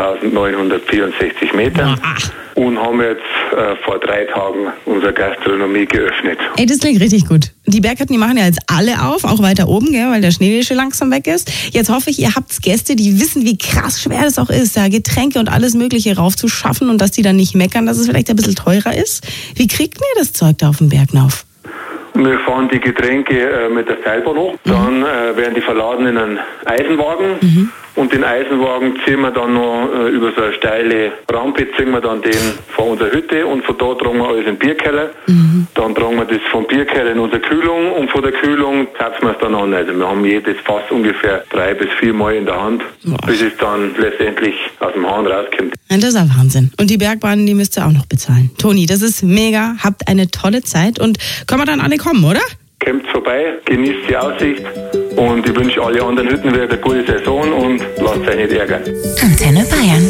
2964 Meter und haben jetzt vor 3 Tagen unsere Gastronomie geöffnet. Ey, das klingt richtig gut. Die Bergketten, die machen ja jetzt alle auf, auch weiter oben, gell, weil der Schnee schon langsam weg ist. Jetzt hoffe ich, ihr habt Gäste, die wissen, wie krass schwer das auch ist, da Getränke und alles Mögliche raufzuschaffen und dass die dann nicht meckern, dass es vielleicht ein bisschen teurer ist. Wie kriegt ihr das Zeug da auf dem Berg rauf? Wir fahren die Getränke mit der Seilbahn hoch, dann werden die verladen in einen Eisenwagen und den Eisenwagen ziehen wir dann noch über so eine steile Rampe, ziehen wir dann den von unserer Hütte und von da tragen wir alles in den Bierkeller. Dann tragen wir das vom Bierkeller in unsere Kühlung und von der Kühlung zapfen wir es dann an. Also wir haben jedes Fass ungefähr 3 bis 4 Mal in der Hand, bis es dann letztendlich aus dem Hahn rauskommt. Das ist ein Wahnsinn. Und die Bergbahnen, die müsst ihr auch noch bezahlen. Toni, das ist mega. Habt eine tolle Zeit und können wir dann alle kommen, oder? Kommt vorbei, genießt die Aussicht und ich wünsche alle anderen Hüttenwirten eine gute Saison und lasst euch nicht ärgern. Antenne Bayern.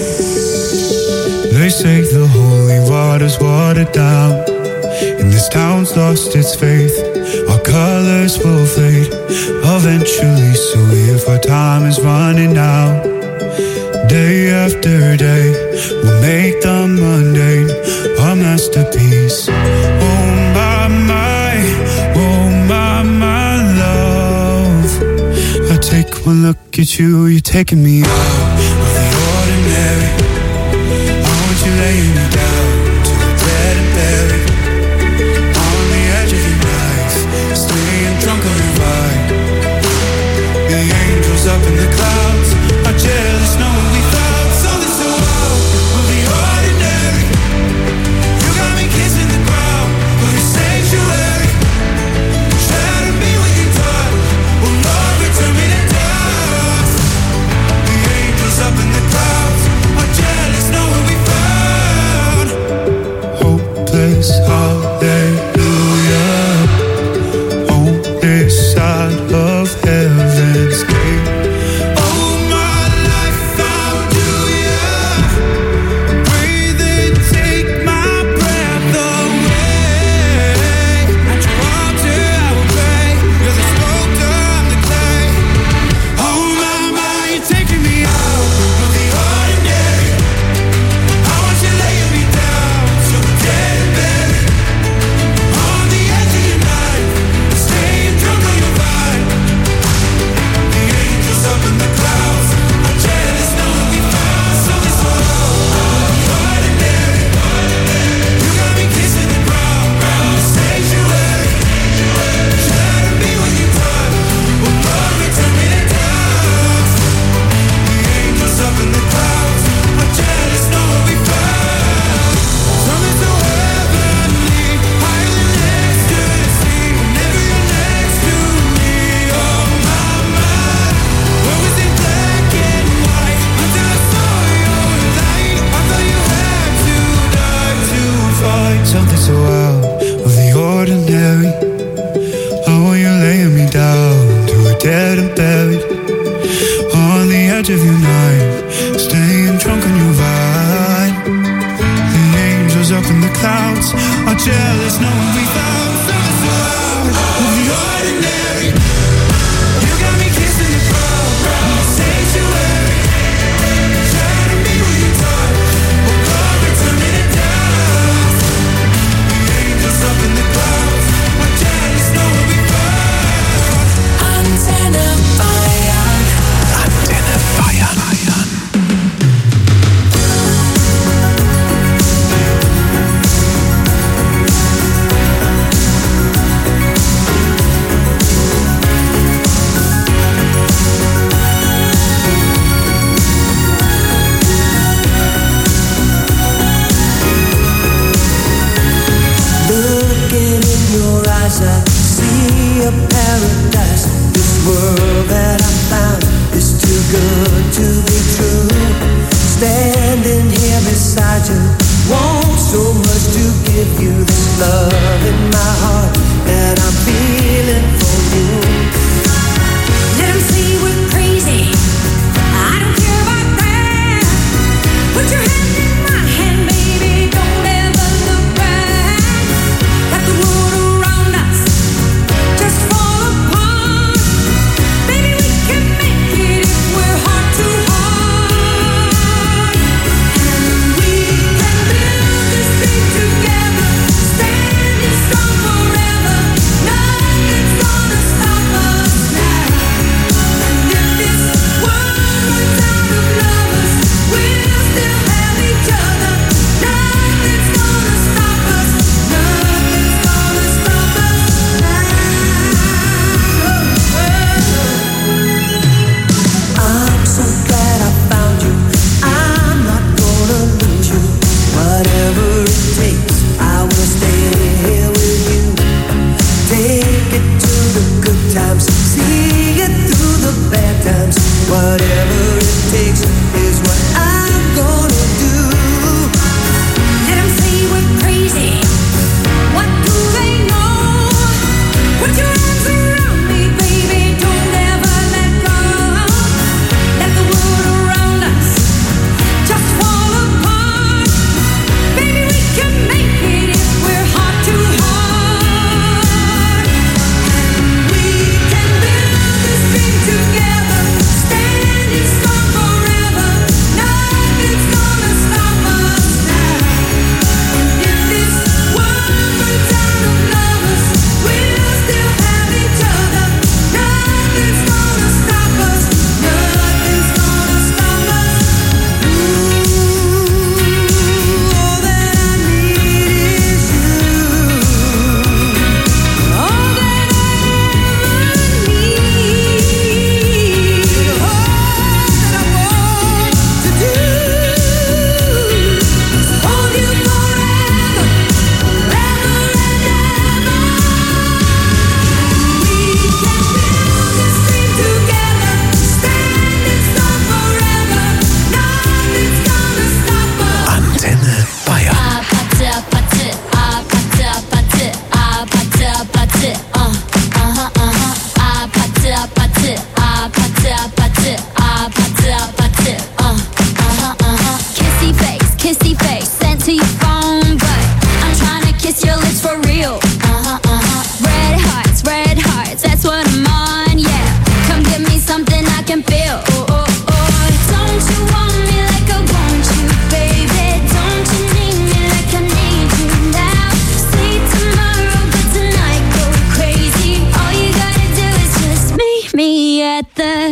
They say the holy water's watered down, and this town's lost its faith. Our colors will fade eventually, so if our time is running out, day after day, we'll make the mundane our masterpiece. Oh my, oh my love. I take one look at you, you're taking me out of the ordinary. I want you laying me down to the dead and buried, on the edge of your knife, staying drunk on your ride. The angels up in the clouds are jealous knowing we found something so out of the ordinary. You got me kissing the ground of your sanctuary. Shatter me with your touch, oh Lord, return me to dust. The angels up in the clouds are jealous knowing we found hopeless hallelujah on this side of heaven's gate. Oh my life found you, yeah. Breathe in, take my breath away. At your altar I will pray. You're the sculptor, I'm the clay. Oh my, you're taking me out of the ordinary. I want you laying me down so dead and buried, on the edge of your knife, staying drunk on your ride. The angels up in the clouds are jealous knowing we found something so ordinary. You got me kissing the ground, the sanctuary. Shatter me with your touch, oh Lord, return me to dust. The angels up in the clouds are jealous knowing we found something so heavenly, higher than ecstasy. Whenever you're next to me, oh my, what was in black and white until I saw your light? I thought you had to die to find something so out of the ordinary. Oh, you're laying me down to a dead and buried, on the edge of your knife, staying drunk on your vine. The angels up in the clouds are jealous knowing we found something so out of the ordinary. You got me kissing the ground, the sanctuary. Shatter me with your touch, oh Lord, return me to dust. The angels up in the clouds are jealous knowing we found Antenne Bayern. Antenne Bayern. Looking in your eyes, I see a paradise. This world that I found is too good to be true. Standing here beside you, want so much to give you this love in my heart that I'm feeling for kissy face sent to your phone, but I'm trying to kiss your lips for real. Red hearts, that's what I'm on, yeah. Come give me something I can feel. Oh, oh, oh. Don't you want me like I want you, baby? Don't you need me like I need you now? Sleep tomorrow, but tonight go crazy. All you gotta do is just meet me at the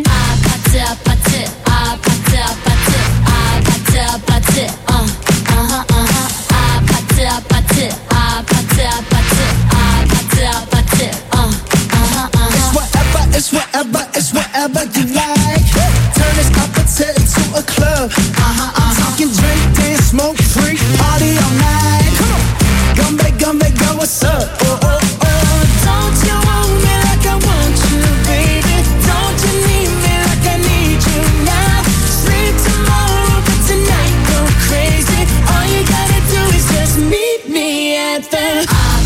It's whatever you like. Turn this opposite into a club. I'm talking drink, dance, smoke, free, party all night. Come on, go, what's up? Oh, oh, oh. Don't you want me like I want you, baby? Don't you need me like I need you now? Sleep tomorrow, but tonight go crazy. All you gotta do is just meet me at the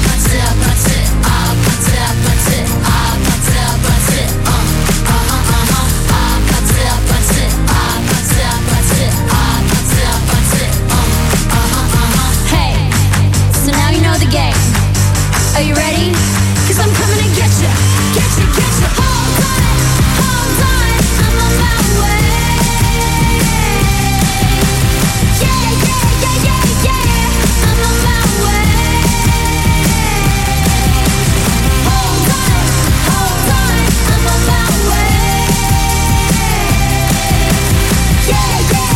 Are you ready? 'Cause I'm coming to get you. Hold on, I'm on my way. Yeah, I'm on my way. Hold on, I'm on my way. Yeah,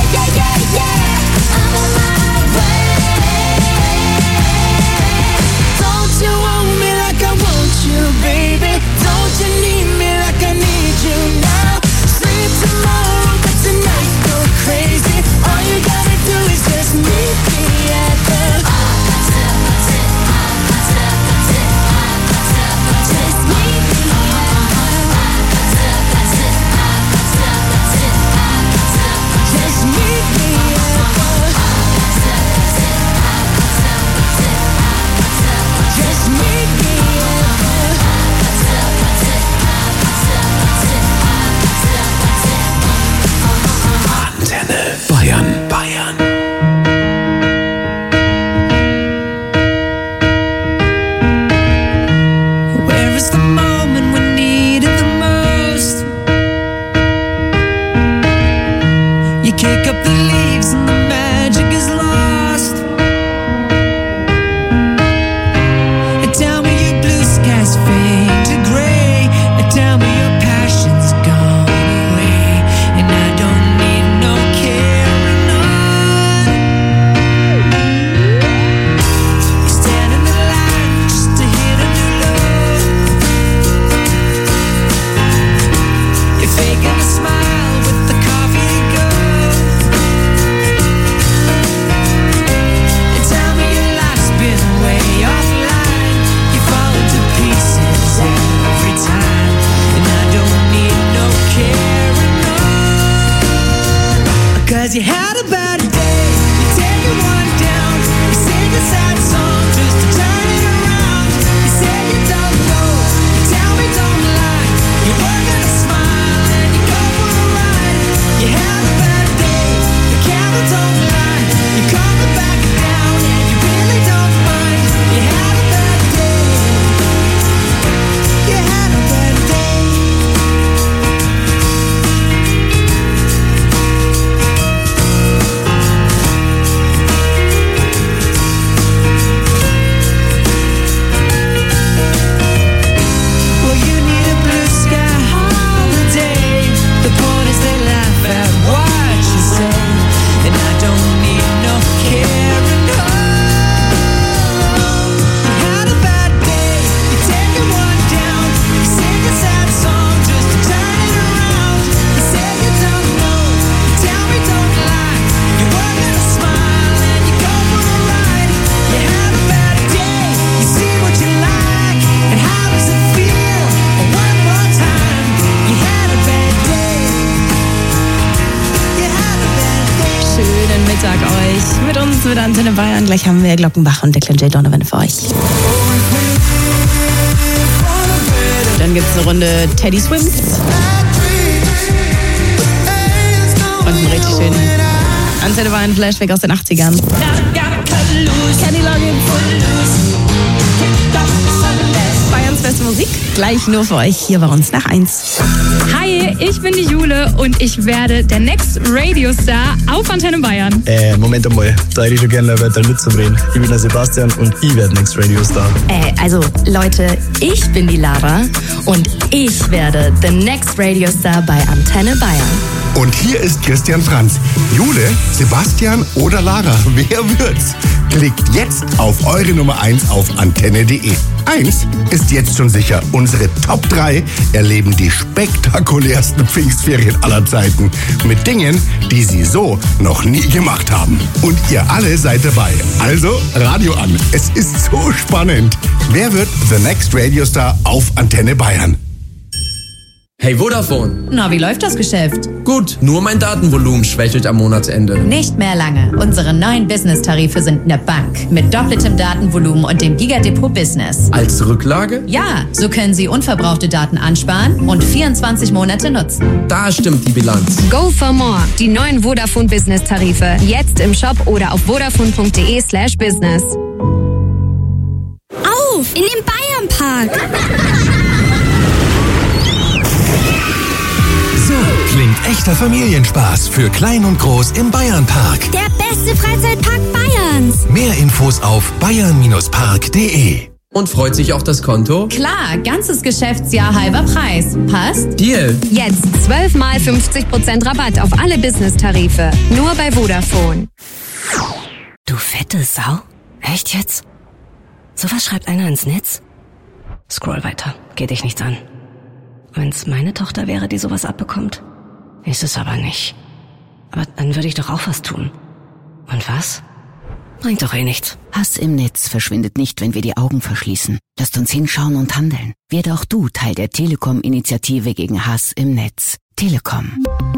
I'm on my way. Don't you want me like I want you, baby? Don't you need me like I need you now? Sleep tomorrow, but tonight go crazy. All you gotta do is just meet me at the just meet me just meet me just meet me Antenne Bayern. Where is the moment we need it the most? You kick up the leaves and the magic is lost. And tell me your blue skies fade to gray. And tell me your passion's gone away. And I don't need no carrying on. You stand in the line just to hit a new low. You're faking a smile with the coffee to go. And tell me your life's been way offline. You fall into pieces every time. And I don't need no carrying on. 'Cause you had a bad day. You take it one down. You sing a sad song just to turn it around. You say you don't know. You tell me don't lie. You work at a smile and you go for a ride. You had a bad day. The camera don't lie. You calm it back down and you really don't mind. You had a bad day. You had a bad day. Well, you need a blue sky holiday. The point is they laugh at what you say. And I don't need no carrying on. You had a bad day. You take it one down. You sing a sad song just to turn it around. You say you don't know. You tell me don't lie. You work at a smile and you go for a ride. You had a bad day. You see what you like. And how does it feel? One more time. You had a bad day. You had a bad day. Schönen Mittag euch. Mit uns mit Antenne Bayern. Gleich haben wir Glockenbach und Declan J. Donovan für euch. Dann gibt es eine Runde Teddy Swims. Und einen richtig schönen Antenne Bayern, Flashback aus den 80ern. Kenny Loggins. Bayerns beste Musik, gleich nur für euch hier bei uns nach 1. Hi, ich bin die Jule und ich werde der Next Radio Star auf Antenne Bayern. Moment einmal, da hätte ich schon gerne weiter mitzubringen. Ich bin der Sebastian und ich werde Next Radio Star. Also Leute, ich bin die Lara und ich werde the Next Radio Star bei Antenne Bayern. Und hier ist Christian Franz. Jule, Sebastian oder Lara, wer wird's? Klickt jetzt auf eure Nummer 1 auf antenne.de. 1 ist jetzt schon sicher. Unsere Top 3 erleben die spektakulärsten Pfingstferien aller Zeiten. Mit Dingen, die sie so noch nie gemacht haben. Und ihr alle seid dabei. Also Radio an. Es ist so spannend. Wer wird the Next Radio Star auf Antenne Bayern? Hey Vodafone. Na, wie läuft das Geschäft? Gut, nur mein Datenvolumen schwächelt am Monatsende. Nicht mehr lange. Unsere neuen Business-Tarife sind eine Bank. Mit doppeltem Datenvolumen und dem Gigadepot Business. Als Rücklage? Ja, so können Sie unverbrauchte Daten ansparen und 24 Monate nutzen. Da stimmt die Bilanz. Go for more. Die neuen Vodafone Business-Tarife. Jetzt im Shop oder auf vodafone.de/business. Auf! In den Bayernpark! So klingt echter Familienspaß für Klein und Groß im Bayernpark. Der beste Freizeitpark Bayerns. Mehr Infos auf bayern-park.de. Und freut sich auch das Konto? Klar, ganzes Geschäftsjahr halber Preis. Passt? Deal. Jetzt 12 mal 50% Rabatt auf alle Business-Tarife. Nur bei Vodafone. Du fette Sau? Echt jetzt? Sowas schreibt einer ins Netz? Scroll weiter. Geht dich nichts an. Wenn's meine Tochter wäre, die sowas abbekommt. Ist es aber nicht. Aber dann würde ich doch auch was tun. Und was? Bringt doch eh nichts. Hass im Netz verschwindet nicht, wenn wir die Augen verschließen. Lasst uns hinschauen und handeln. Werde auch du Teil der Telekom-Initiative gegen Hass im Netz. Telekom.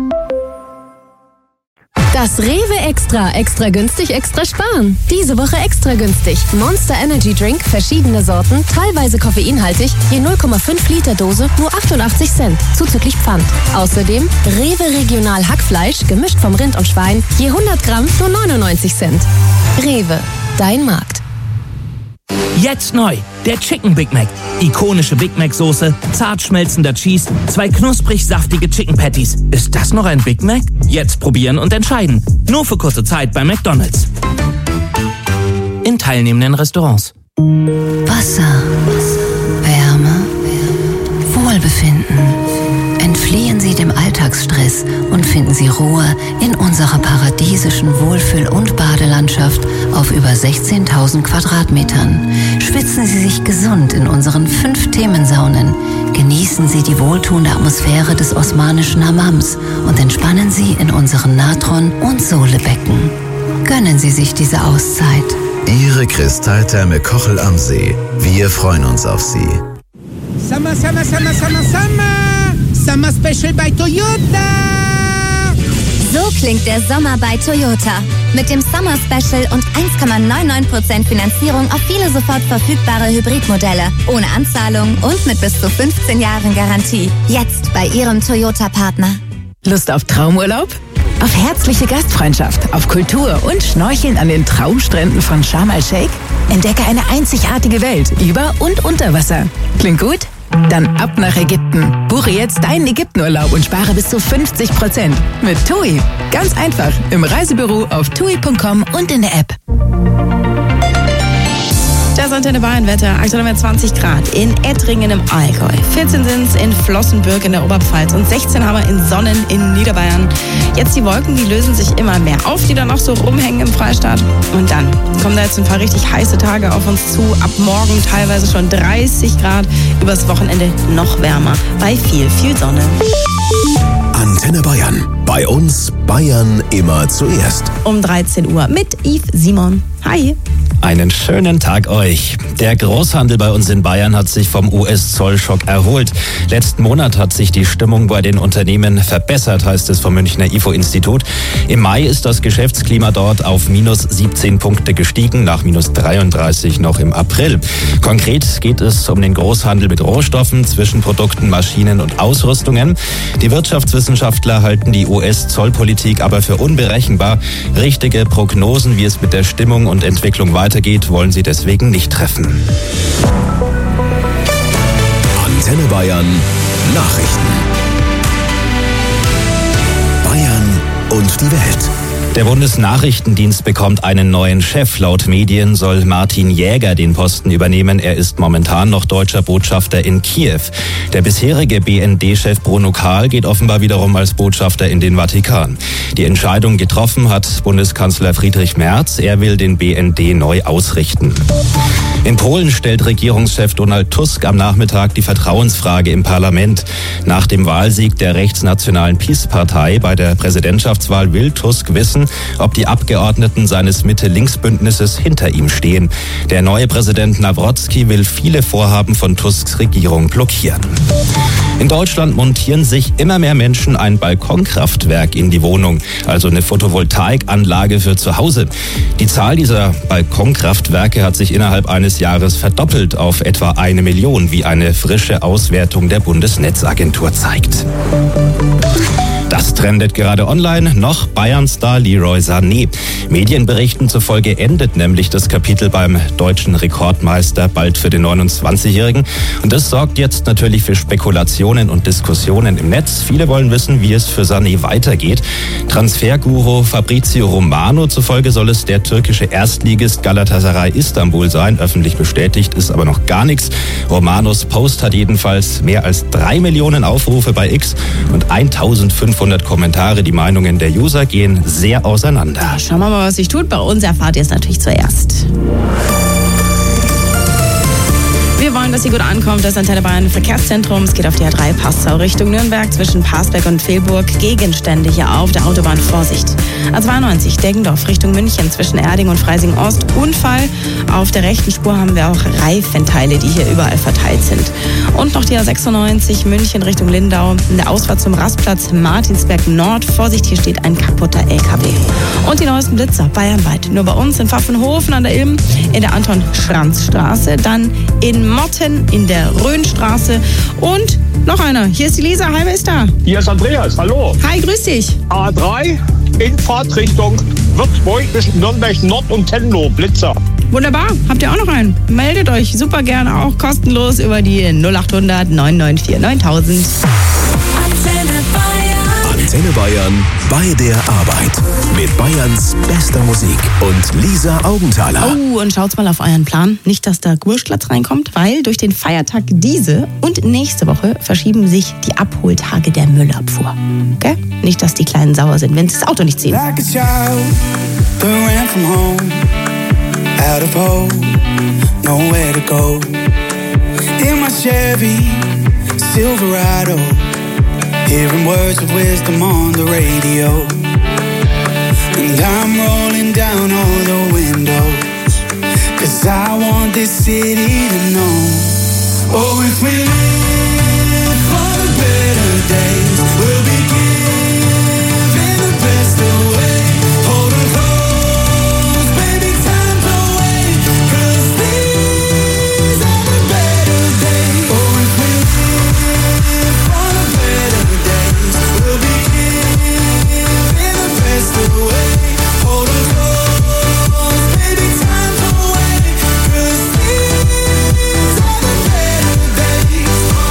Das Rewe Extra. Extra günstig, extra sparen. Diese Woche extra günstig. Monster Energy Drink, verschiedene Sorten, teilweise koffeinhaltig, je 0,5 Liter Dose, nur 88 Cent, zuzüglich Pfand. Außerdem Rewe Regional Hackfleisch, gemischt vom Rind und Schwein, je 100 Gramm, nur 99 Cent. Rewe, dein Markt. Jetzt neu, der Chicken Big Mac. Ikonische Big Mac Soße, zart schmelzender Cheese, 2 knusprig saftige Chicken Patties. Ist das noch ein Big Mac? Jetzt probieren und entscheiden. Nur für kurze Zeit bei McDonald's. In teilnehmenden Restaurants. Wasser, Wärme, Wohlbefinden. Entfliehen Sie dem Alltagsstress und finden Sie Ruhe in unserer paradiesischen Wohlfühl- und Badelandschaft auf über 16.000 Quadratmetern. Schwitzen Sie sich gesund in unseren 5 Themensaunen. Genießen Sie die wohltuende Atmosphäre des osmanischen Hammams und entspannen Sie in unseren Natron- und Sohlebecken. Gönnen Sie sich diese Auszeit. Ihre Kristalltherme Kochel am See. Wir freuen uns auf Sie. Summer, summer, summer, summer, summer. Summer Special bei Toyota. So klingt der Sommer bei Toyota. Mit dem Summer Special und 1,99% Finanzierung auf viele sofort verfügbare Hybridmodelle. Ohne Anzahlung und mit bis zu 15 Jahren Garantie. Jetzt bei Ihrem Toyota-Partner. Lust auf Traumurlaub? Auf herzliche Gastfreundschaft, auf Kultur und Schnorcheln an den Traumstränden von Sharm el-Sheikh? Entdecke eine einzigartige Welt über und unter Wasser. Klingt gut? Dann ab nach Ägypten. Buche jetzt deinen Ägyptenurlaub und spare bis zu 50% mit TUI. Ganz einfach im Reisebüro auf tui.com und in der App. Das Antenne Bayern-Wetter. Aktuell haben wir 20 Grad in Ettringen im Allgäu. 14 sind es in Flossenbürg in der Oberpfalz und 16 haben wir in Sonnen in Niederbayern. Jetzt die Wolken, die lösen sich immer mehr auf, die dann noch so rumhängen im Freistaat. Und dann kommen da jetzt ein paar richtig heiße Tage auf uns zu. Ab morgen teilweise schon 30 Grad. Übers Wochenende noch wärmer. Bei viel, viel Sonne. Antenne Bayern. Bei uns Bayern immer zuerst. Um 13 Uhr mit Yves Simon. Hi. Einen schönen Tag euch. Der Großhandel bei uns in Bayern hat sich vom US-Zollschock erholt. Letzten Monat hat sich die Stimmung bei den Unternehmen verbessert, heißt es vom Münchner IFO-Institut. Im Mai ist das Geschäftsklima dort auf minus 17 Punkte gestiegen, nach minus 33 noch im April. Konkret geht es um den Großhandel mit Rohstoffen, Zwischenprodukten, Maschinen und Ausrüstungen. Die Wirtschaftswissenschaftler halten die US-Zollpolitik aber für unberechenbar. Richtige Prognosen, wie es mit der Stimmung und Entwicklung weitergeht, wollen sie deswegen nicht treffen. Antenne Bayern Nachrichten. Bayern und die Welt. Der Bundesnachrichtendienst bekommt einen neuen Chef. Laut Medien soll Martin Jäger den Posten übernehmen. Er ist momentan noch deutscher Botschafter in Kiew. Der bisherige BND-Chef Bruno Kahl geht offenbar wiederum als Botschafter in den Vatikan. Die Entscheidung getroffen hat Bundeskanzler Friedrich Merz. Er will den BND neu ausrichten. In Polen stellt Regierungschef Donald Tusk am Nachmittag die Vertrauensfrage im Parlament. Nach dem Wahlsieg der rechtsnationalen PiS-Partei bei der Präsidentschaftswahl will Tusk wissen, ob die Abgeordneten seines Mitte-Links-Bündnisses hinter ihm stehen. Der neue Präsident Nawrocki will viele Vorhaben von Tusks Regierung blockieren. In Deutschland montieren sich immer mehr Menschen ein Balkonkraftwerk in die Wohnung, also eine Photovoltaikanlage für zu Hause. Die Zahl dieser Balkonkraftwerke hat sich innerhalb eines Jahres verdoppelt auf etwa 1 Million, wie eine frische Auswertung der Bundesnetzagentur zeigt. Das trendet gerade online. Noch Bayern-Star Leroy Sané. Medienberichten zufolge endet nämlich das Kapitel beim deutschen Rekordmeister bald für den 29-Jährigen. Und das sorgt jetzt natürlich für Spekulationen und Diskussionen im Netz. Viele wollen wissen, wie es für Sané weitergeht. Transferguru Fabrizio Romano zufolge soll es der türkische Erstligist Galatasaray Istanbul sein. Öffentlich bestätigt ist aber noch gar nichts. Romanos Post hat jedenfalls mehr als 3 Millionen Aufrufe bei X und 1500 Kommentare. Die Meinungen der User gehen sehr auseinander. Schauen wir mal, was sich tut. Bei uns erfahrt ihr es natürlich zuerst. Wir wollen, dass sie gut ankommt. Das Antenne Bayern Verkehrszentrum. Es geht auf die A3 Passau Richtung Nürnberg zwischen Parsberg und Vilburg. Gegenstände hier auf der Autobahn. Vorsicht. A92 Deggendorf Richtung München zwischen Erding und Freising Ost. Unfall. Auf der rechten Spur haben wir auch Reifenteile, die hier überall verteilt sind. Und noch die A96 München Richtung Lindau. In der Ausfahrt zum Rastplatz Martinsberg Nord. Vorsicht, hier steht ein kaputter LKW. Und die neuesten Blitzer bayernweit. Nur bei uns in Pfaffenhofen an der Ilm, in der Anton-Schranz-Straße. Dann in Motten in der Rhönstraße und noch einer. Hier ist die Lisa. Hi, wer ist da? Hier ist Andreas. Hallo. Hi, grüß dich. A3 in Fahrtrichtung Würzburg zwischen Nürnberg Nord und Tenlo. Blitzer. Wunderbar. Habt ihr auch noch einen? Meldet euch super gerne auch kostenlos über die 0800 994 9000. Antenne Bayern bei der Arbeit. Mit Bayerns bester Musik und Lisa Augenthaler. Oh, und schaut's mal auf euren Plan. Nicht, dass da Wurstplatz reinkommt, weil durch den Feiertag diese und nächste Woche verschieben sich die Abholtage der Müllabfuhr. Okay? Nicht, dass die Kleinen sauer sind, wenn sie das Auto nicht ziehen. Like a child that ran from home, out of hope, nowhere to go. In my Chevy Silverado, hearing words of wisdom on the radio. And I'm rolling down all the windows, 'cause I want this city to know. Oh, if we live for the better days, we'll be giving the best away. Hold on close, baby, time's away, 'cause these are the better days. Oh, if we live for the better days, we'll be giving the best away. Hold on close, baby, time's away, 'cause these are the better days.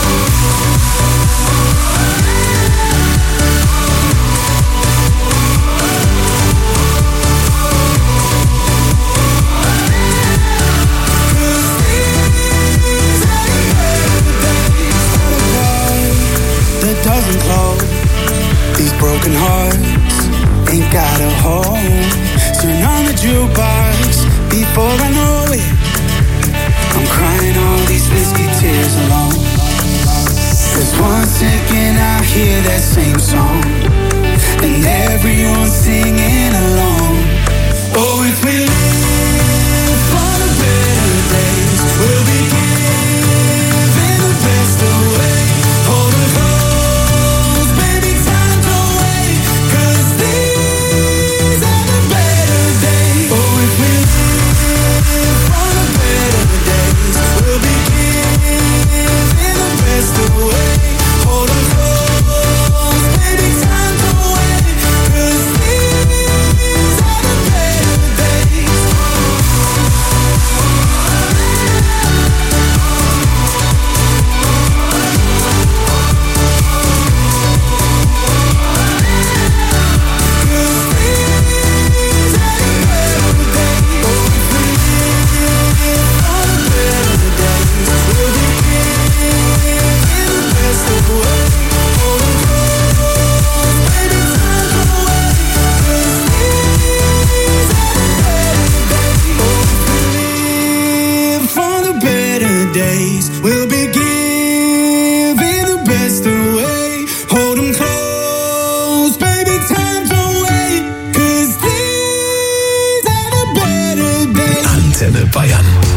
That doesn't close. These broken hearts ain't got a home. Turn on the jukebox before I know it. I'm crying all these whiskey tears alone. 'Cause one second I hear that same song, and everyone's singing along. Oh, if we live for days. We'll be giving the best away. Hold 'em close, baby, time don't wait. 'Cause these are the better days. Antenne Bayern.